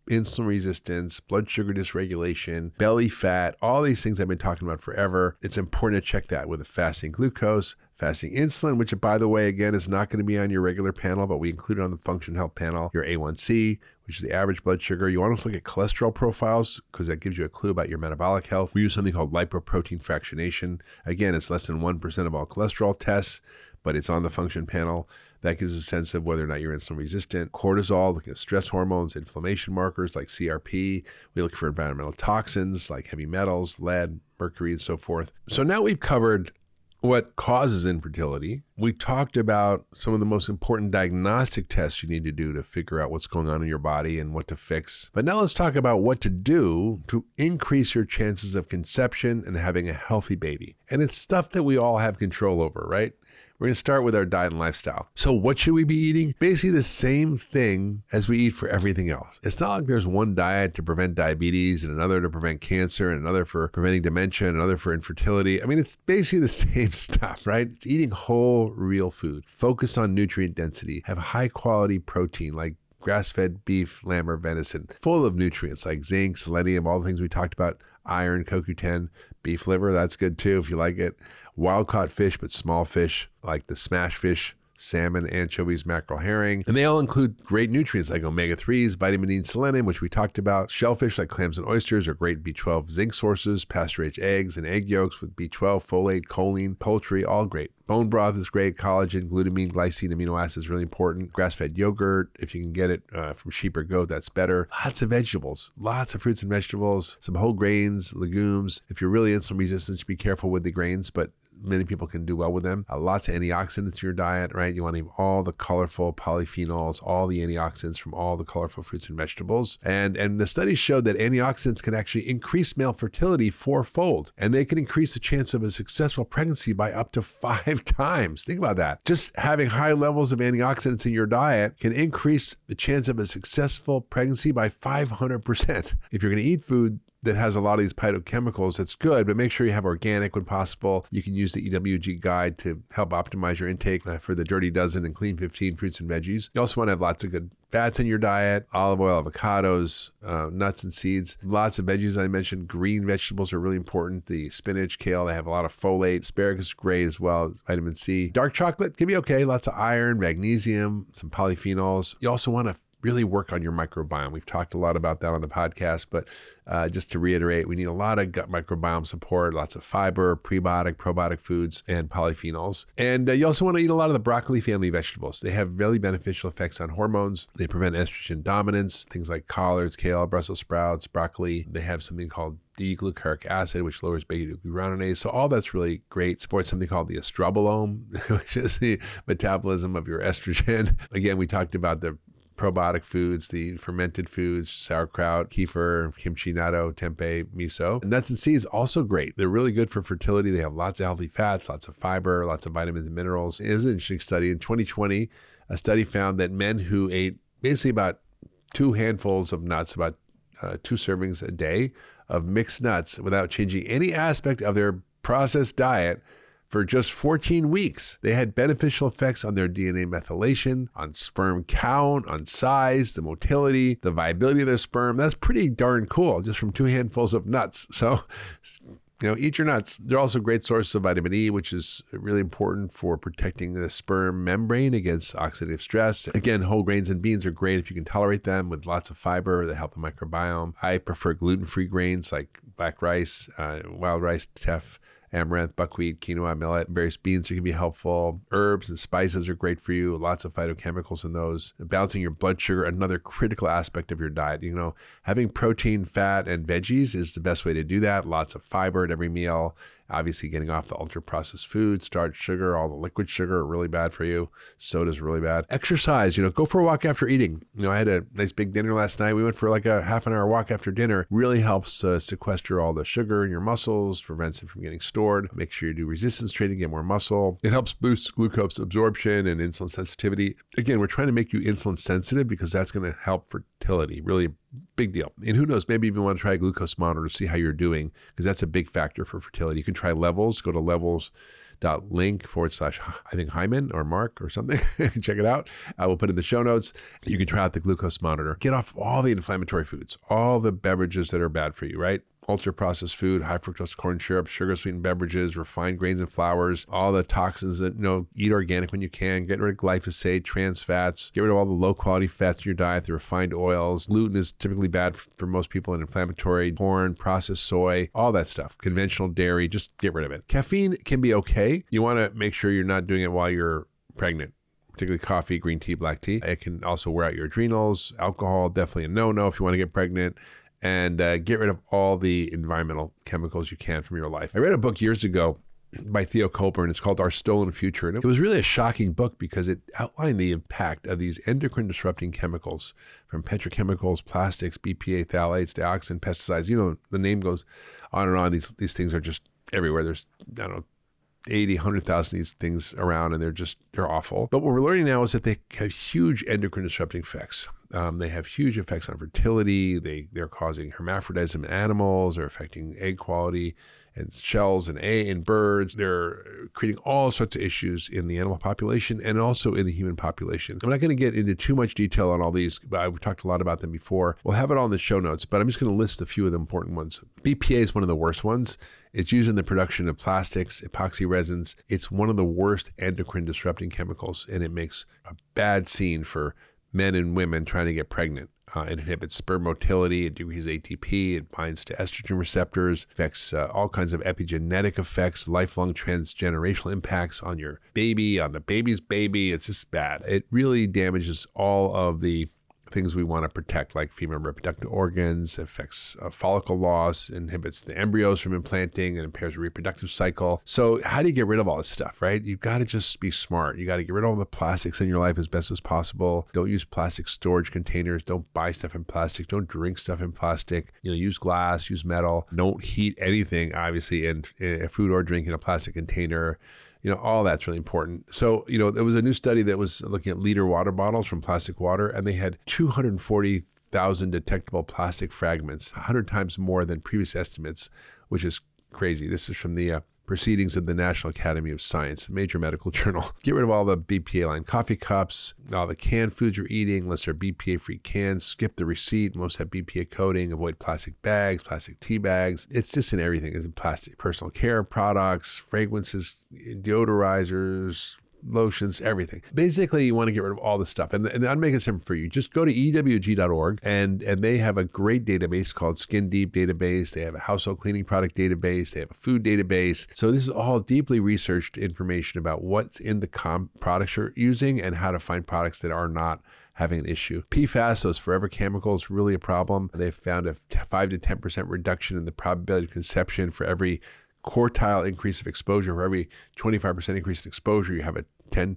insulin resistance, blood sugar dysregulation, belly fat, all these things I've been talking about forever. It's important to check that with a fasting glucose, fasting insulin, which by the way, again, is not going to be on your regular panel, but we include it on the Function Health panel, your A1C, which is the average blood sugar. You want to look at cholesterol profiles because that gives you a clue about your metabolic health. We use something called lipoprotein fractionation. Again, it's less than 1% of all cholesterol tests, but it's on the Function panel. That gives a sense of whether or not you're insulin resistant. Cortisol, looking at stress hormones, inflammation markers like CRP. We look for environmental toxins like heavy metals, lead, mercury, and so forth. So now we've covered what causes infertility. We talked about some of the most important diagnostic tests you need to do to figure out what's going on in your body and what to fix. But now let's talk about what to do to increase your chances of conception and having a healthy baby. And it's stuff that we all have control over, right? We're going to start with our diet and lifestyle. So what should we be eating? Basically the same thing as we eat for everything else. It's not like there's one diet to prevent diabetes and another to prevent cancer and another for preventing dementia and another for infertility. I mean, it's basically the same stuff, right? It's eating whole, real food. Focus on nutrient density. Have high quality protein like grass-fed beef, lamb, or venison, full of nutrients like zinc, selenium, all the things we talked about, iron, CoQ10, beef liver, that's good too if you like it. Wild-caught fish, but small fish like the smash fish, salmon, anchovies, mackerel, herring. And they all include great nutrients like omega-3s, vitamin E and selenium, which we talked about. Shellfish like clams and oysters are great B12 zinc sources. Pasture-aged eggs and egg yolks with B12, folate, choline, poultry, all great. Bone broth is great. Collagen, glutamine, glycine, amino acids, really important. Grass-fed yogurt, if you can get it from sheep or goat, that's better. Lots of vegetables, lots of fruits and vegetables, some whole grains, legumes. If you're really insulin resistant, be careful with the grains, but many people can do well with them. Lots of antioxidants in your diet, right? You want to have all the colorful polyphenols, all the antioxidants from all the colorful fruits and vegetables. And the studies showed that antioxidants can actually increase male fertility fourfold, and they can increase the chance of a successful pregnancy by up to 5 times. Think about that. Just having high levels of antioxidants in your diet can increase the chance of a successful pregnancy by 500%. If you're going to eat food that has a lot of these phytochemicals, that's good, but make sure you have organic when possible. You can use the EWG guide to help optimize your intake for the Dirty Dozen and Clean 15 fruits and veggies. You also want to have lots of good fats in your diet, olive oil, avocados, nuts and seeds, lots of veggies. I mentioned green vegetables are really important. The spinach, kale, they have a lot of folate. Asparagus is great as well, vitamin C. Dark chocolate can be okay, lots of iron, magnesium, some polyphenols. You also want to really work on your microbiome. We've talked a lot about that on the podcast, but just to reiterate, we need a lot of gut microbiome support, lots of fiber, prebiotic, probiotic foods, and polyphenols. And you also want to eat a lot of the broccoli family vegetables. They have really beneficial effects on hormones. They prevent estrogen dominance, things like collards, kale, Brussels sprouts, broccoli. They have something called D-glucaric acid, which lowers beta-glucuronidase. So all that's really great. Supports something called the estrobolome, which is the metabolism of your estrogen. Again, we talked about the probiotic foods, the fermented foods, sauerkraut, kefir, kimchi, natto, tempeh, miso. Nuts and seeds also great. They're really good for fertility. They have lots of healthy fats, lots of fiber, lots of vitamins and minerals. It was an interesting study. In 2020, a study found that men who ate basically about 2 handfuls of nuts, about 2 servings a day of mixed nuts without changing any aspect of their processed diet for just 14 weeks, they had beneficial effects on their DNA methylation, on sperm count, on size, the motility, the viability of their sperm. That's pretty darn cool, just from 2 handfuls of nuts. So, eat your nuts. They're also a great source of vitamin E, which is really important for protecting the sperm membrane against oxidative stress. Again, whole grains and beans are great if you can tolerate them, with lots of fiber that help the microbiome. I prefer gluten-free grains like black rice, wild rice, teff, amaranth, buckwheat, quinoa, millet, various beans that can be helpful. Herbs and spices are great for you. Lots of phytochemicals in those. Balancing your blood sugar, another critical aspect of your diet. Having protein, fat, and veggies is the best way to do that. Lots of fiber at every meal. Obviously, getting off the ultra-processed food, starch, sugar, all the liquid sugar are really bad for you. Soda's really bad. Exercise, go for a walk after eating. I had a nice big dinner last night. We went for like a half an hour walk after dinner. Really helps sequester all the sugar in your muscles, prevents it from getting stored. Make sure you do resistance training, get more muscle. It helps boost glucose absorption and insulin sensitivity. Again, we're trying to make you insulin sensitive because that's going to help fertility. Really big deal. And who knows, maybe even want to try a glucose monitor to see how you're doing, because that's a big factor for fertility. You can try levels, go to levels.com healthbites.link/, I think Hyman or Mark or something. Check it out. I will put in the show notes. You can try out the glucose monitor. Get off all the inflammatory foods, all the beverages that are bad for you, right? Ultra-processed food, high fructose corn syrup, sugar-sweetened beverages, refined grains and flours, all the toxins that, eat organic when you can. Get rid of glyphosate, trans fats. Get rid of all the low-quality fats in your diet, the refined oils. Gluten is typically bad for most people and inflammatory. Corn, processed soy, all that stuff. Conventional dairy, just get rid of it. Caffeine can be okay. You want to make sure you're not doing it while you're pregnant, particularly coffee, green tea, black tea. It can also wear out your adrenals. Alcohol, definitely a no-no if you want to get pregnant. And get rid of all the environmental chemicals you can from your life. I read a book years ago by Theo Colburn. It's called Our Stolen Future. And it was really a shocking book because it outlined the impact of these endocrine disrupting chemicals from petrochemicals, plastics, BPA, phthalates, dioxin, pesticides. The name goes on and on. These things are just everywhere. There's, 80, 100,000 of these things around, and they're awful. But what we're learning now is that they have huge endocrine disrupting effects. They have huge effects on fertility. They're causing hermaphroditism in animals. They're affecting egg quality and shells in birds. They're creating all sorts of issues in the animal population and also in the human population. I'm not going to get into too much detail on all these, but I've talked a lot about them before. We'll have it all in the show notes, but I'm just going to list a few of the important ones. BPA is one of the worst ones. It's used in the production of plastics, epoxy resins. It's one of the worst endocrine disrupting chemicals, and it makes a bad scene for men and women trying to get pregnant. It inhibits sperm motility, it decreases ATP, it binds to estrogen receptors, affects all kinds of epigenetic effects, lifelong transgenerational impacts on your baby, on the baby's baby. It's just bad. It really damages all of the things we want to protect, like female reproductive organs, affects follicle loss, inhibits the embryos from implanting, and impairs the reproductive cycle. So how do you get rid of all this stuff, right? You've got to just be smart. You got to get rid of all the plastics in your life as best as possible. Don't use plastic storage containers. Don't buy stuff in plastic. Don't drink stuff in plastic. Use glass, use metal. Don't heat anything, obviously, in a food or drink in a plastic container. All that's really important. So, there was a new study that was looking at liter water bottles from plastic water, and they had 240,000 detectable plastic fragments, 100 times more than previous estimates, which is crazy. This is from the Proceedings of the National Academy of Science, a major medical journal. Get rid of all the BPA-line coffee cups, all the canned foods you're eating, unless they're BPA-free cans. Skip the receipt. Most have BPA coating. Avoid plastic bags, plastic tea bags. It's just in everything. It's in plastic personal care products, fragrances, deodorizers, lotions, everything. Basically, you want to get rid of all this stuff. And I'll make it simple for you. Just go to ewg.org and they have a great database called Skin Deep database. They have a household cleaning product database. They have a food database. So this is all deeply researched information about what's in the products you're using and how to find products that are not having an issue. PFAS, those forever chemicals, really a problem. They've found a 5 to 10% reduction in the probability of conception for every quartile increase of exposure. For every 25% increase in exposure, you have a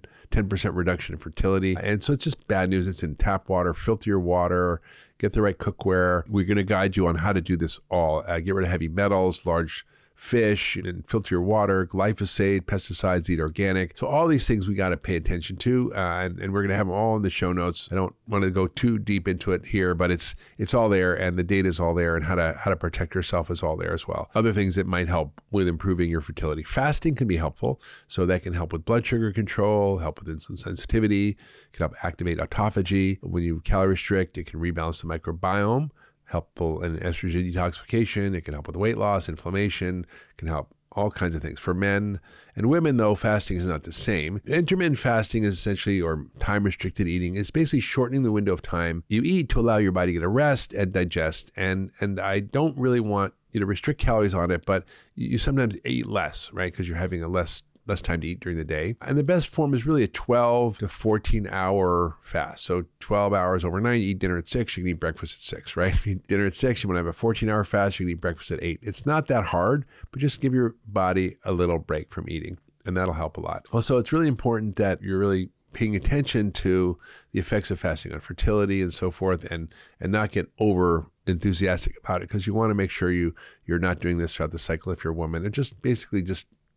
10% reduction in fertility. And so it's just bad news. It's in tap water. Filter your water, get the right cookware. We're going to guide you on how to do this all. Get rid of heavy metals, large fish, and filter your water, glyphosate, pesticides, eat organic. So all these things we got to pay attention to, and we're going to have them all in the show notes. I don't want to go too deep into it here, but it's all there, and the data is all there, and how to protect yourself is all there as well. Other things that might help with improving your fertility. Fasting can be helpful, so that can help with blood sugar control, help with insulin sensitivity, can help activate autophagy. When you calorie restrict, it can rebalance the microbiome, helpful in estrogen detoxification. It can help with weight loss, inflammation, can help all kinds of things. For men and women, though, fasting is not the same. Intermittent fasting is essentially, or time-restricted eating, is basically shortening the window of time you eat to allow your body to get a rest and digest. And I don't really want you to restrict calories on it, but you sometimes eat less, right? Because you're having a less time to eat during the day. And the best form is really a 12 to 14 hour fast. So 12 hours overnight, you eat dinner at 6, you can eat breakfast at 6, right? If you eat dinner at 6, you want to have a 14-hour fast, you can eat breakfast at 8. It's not that hard, but just give your body a little break from eating, and that'll help a lot. Also, it's really important that you're really paying attention to the effects of fasting on fertility and so forth, and not get over enthusiastic about it, because you want to make sure you're not doing this throughout the cycle if you're a woman, and just basically just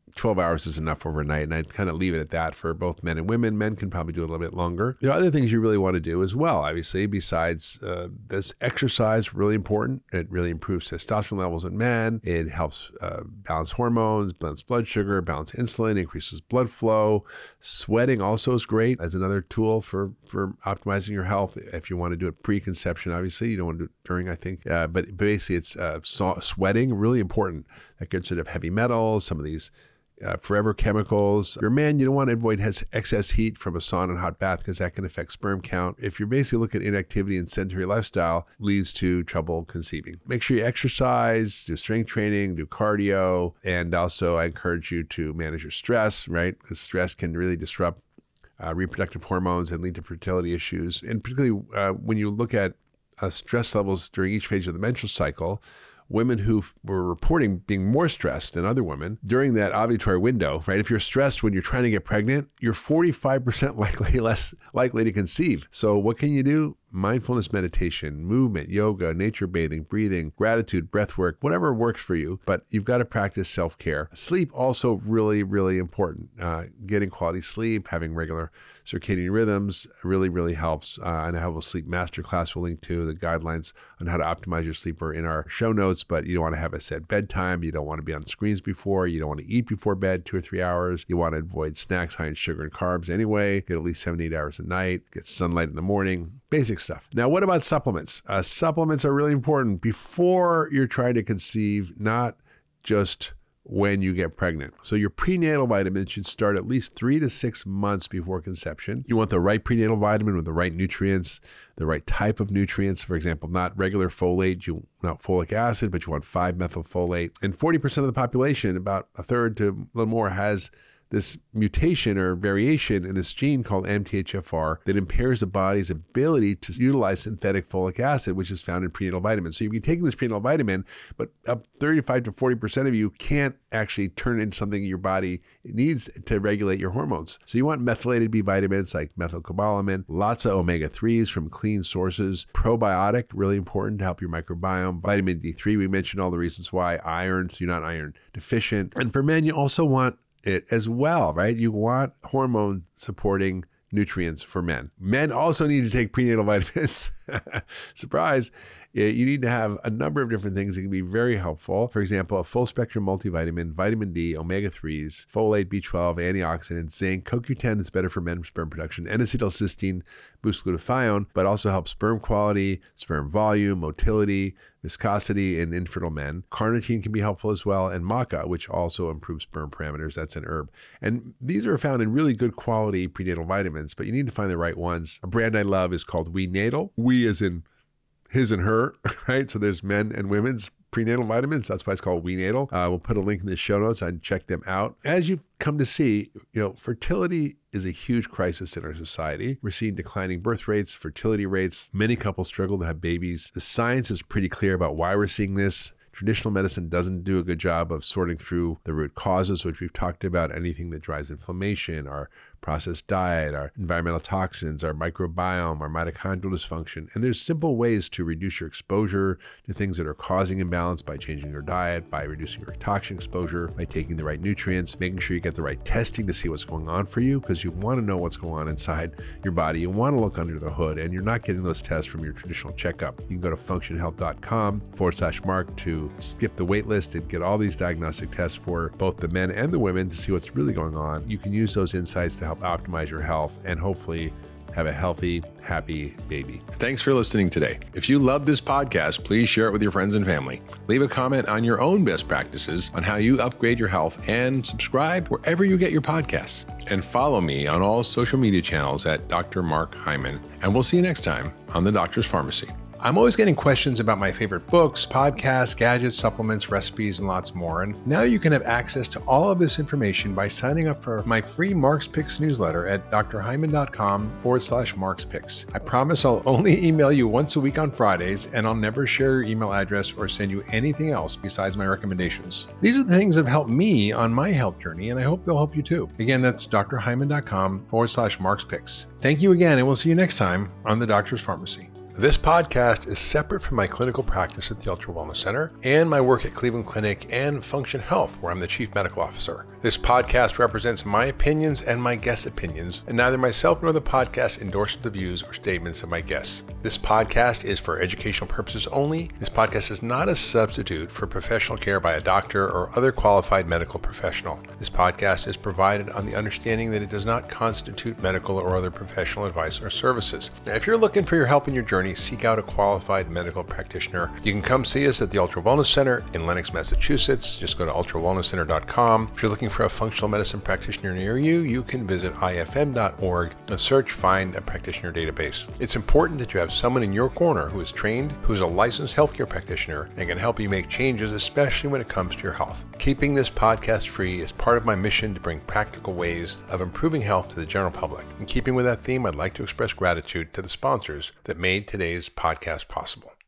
12 hours is enough overnight, and I'd kind of leave it at that for both men and women. Men can probably do a little bit longer. There are other things you really want to do as well, obviously, besides this exercise, really important. It really improves testosterone levels in men. It helps balance hormones, balance blood sugar, balance insulin, increases blood flow. Sweating also is great as another tool for optimizing your health. If you want to do it pre-conception, obviously, you don't want to do it during, I think. But basically, it's sweating, really important. That gets rid of heavy metals, some of these forever chemicals. If you're a man, you don't want to avoid excess heat from a sauna and hot bath because that can affect sperm count. If you basically look at inactivity and sedentary lifestyle, leads to trouble conceiving. Make sure you exercise, do strength training, do cardio, and also I encourage you to manage your stress, right? Because stress can really disrupt reproductive hormones and lead to fertility issues. And particularly when you look at stress levels during each phase of the menstrual cycle, women who were reporting being more stressed than other women during that ovulatory window, right? If you're stressed when you're trying to get pregnant, you're 45% less likely to conceive. So what can you do? Mindfulness meditation, movement, yoga, nature bathing, breathing, gratitude, breath work, whatever works for you, but you've got to practice self-care. Sleep also really, really important. Getting quality sleep, having regular circadian rhythms really, really helps. And I have a sleep masterclass we'll link to. The guidelines on how to optimize your sleep are in our show notes, but you don't want to have a set bedtime. You don't want to be on screens before. You don't want to eat before bed 2 or 3 hours. You want to avoid snacks high in sugar and carbs anyway. Get at least 7 to 8 hours a night. Get sunlight in the morning. Basic stuff. Now, what about supplements? Supplements are really important before you're trying to conceive, not just when you get pregnant. So your prenatal vitamins should start at least 3 to 6 months before conception. You want the right prenatal vitamin with the right nutrients, the right type of nutrients. For example, not regular folate, not folic acid, but you want 5-methylfolate. And 40% of the population, about a third to a little more, has this mutation or variation in this gene called MTHFR that impairs the body's ability to utilize synthetic folic acid, which is found in prenatal vitamins. So you'll be taking this prenatal vitamin, but up 35 to 40% of you can't actually turn it into something your body needs to regulate your hormones. So you want methylated B vitamins like methylcobalamin, lots of omega-3s from clean sources, probiotic, really important to help your microbiome, vitamin D3, we mentioned all the reasons why, iron, so you're not iron deficient. And for men, you also want it as well, right? You want hormone supporting nutrients for men. Men also need to take prenatal vitamins. Surprise. You need to have a number of different things that can be very helpful. For example, a full spectrum multivitamin, vitamin D, omega-3s, folate, B12, antioxidants, zinc. CoQ10 is better for men's sperm production. N-acetylcysteine boosts glutathione, but also helps sperm quality, sperm volume, motility, viscosity in infertile men. Carnitine can be helpful as well, and maca, which also improves sperm parameters. That's an herb. And these are found in really good quality prenatal vitamins, but you need to find the right ones. A brand I love is called We Natal. We as in his and her, right? So there's men and women's prenatal vitamins. That's why it's called We Natal. We'll put a link in the show notes and check them out. As you've come to see, fertility is a huge crisis in our society. We're seeing declining birth rates, fertility rates. Many couples struggle to have babies. The science is pretty clear about why we're seeing this. Traditional medicine doesn't do a good job of sorting through the root causes, which we've talked about, anything that drives inflammation, our processed diet, our environmental toxins, our microbiome, our mitochondrial dysfunction. And there's simple ways to reduce your exposure to things that are causing imbalance by changing your diet, by reducing your toxin exposure, by taking the right nutrients, making sure you get the right testing to see what's going on for you, because you want to know what's going on inside your body. You want to look under the hood, and you're not getting those tests from your traditional checkup. You can go to functionhealth.com/Mark to skip the wait list and get all these diagnostic tests for both the men and the women to see what's really going on. You can use those insights to help optimize your health and hopefully have a healthy, happy baby. Thanks for listening today. If you love this podcast, please share it with your friends and family. Leave a comment on your own best practices on how you upgrade your health, and subscribe wherever you get your podcasts. And follow me on all social media channels at Dr. Mark Hyman. And we'll see you next time on The Doctor's Pharmacy. I'm always getting questions about my favorite books, podcasts, gadgets, supplements, recipes, and lots more. And now you can have access to all of this information by signing up for my free Mark's Picks newsletter at drhyman.com/Mark's Picks. I promise I'll only email you once a week on Fridays, and I'll never share your email address or send you anything else besides my recommendations. These are the things that have helped me on my health journey, and I hope they'll help you too. Again, that's drhyman.com/Mark's Picks. Thank you again, and we'll see you next time on The Doctor's Pharmacy. This podcast is separate from my clinical practice at the Ultra Wellness Center and my work at Cleveland Clinic and Function Health, where I'm the Chief Medical Officer. This podcast represents my opinions and my guests' opinions, and neither myself nor the podcast endorses the views or statements of my guests. This podcast is for educational purposes only. This podcast is not a substitute for professional care by a doctor or other qualified medical professional. This podcast is provided on the understanding that it does not constitute medical or other professional advice or services. Now, if you're looking for your help in your journey, seek out a qualified medical practitioner. You can come see us at the Ultra Wellness Center in Lenox, Massachusetts. Just go to ultrawellnesscenter.com. If you're looking for a functional medicine practitioner near you, you can visit ifm.org and search Find a Practitioner database. It's important that you have someone in your corner who is trained, who is a licensed healthcare practitioner, and can help you make changes, especially when it comes to your health. Keeping this podcast free is part of my mission to bring practical ways of improving health to the general public. In keeping with that theme, I'd like to express gratitude to the sponsors that made today's podcast possible.